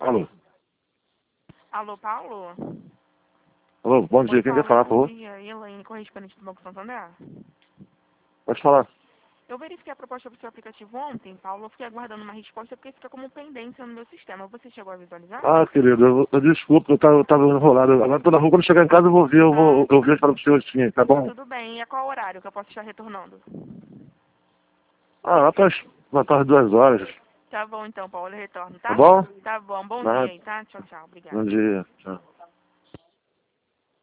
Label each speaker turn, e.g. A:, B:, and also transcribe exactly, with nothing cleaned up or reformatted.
A: Alô?
B: Alô, Paulo?
A: Alô, bom dia.
B: Oi,
A: Quem
B: Paulo,
A: quer falar, por
B: bom
A: favor?
B: dia. Elaine, correspondente do Banco Santander.
A: Pode falar.
B: Eu verifiquei a proposta do seu aplicativo ontem, Paulo. Eu fiquei aguardando uma resposta porque fica como pendência no meu sistema. Você chegou a visualizar?
A: Ah, querido, eu, eu desculpa, eu tava, eu tava enrolado. Agora tô na rua, quando chegar em casa eu vou ver, eu vou,
B: Ah,
A: eu vejo para o senhor sim, tá bom?
B: tudo bem. E a qual horário que eu posso estar retornando?
A: Ah, lá para as duas horas,
B: Tá bom então, Paulo. Eu retorno,
A: tá
B: tá?
A: bom?
B: Tá bom. Bom dia
A: Nada.
B: aí, tá? Tchau, tchau. Obrigada.
A: Bom dia. Tchau.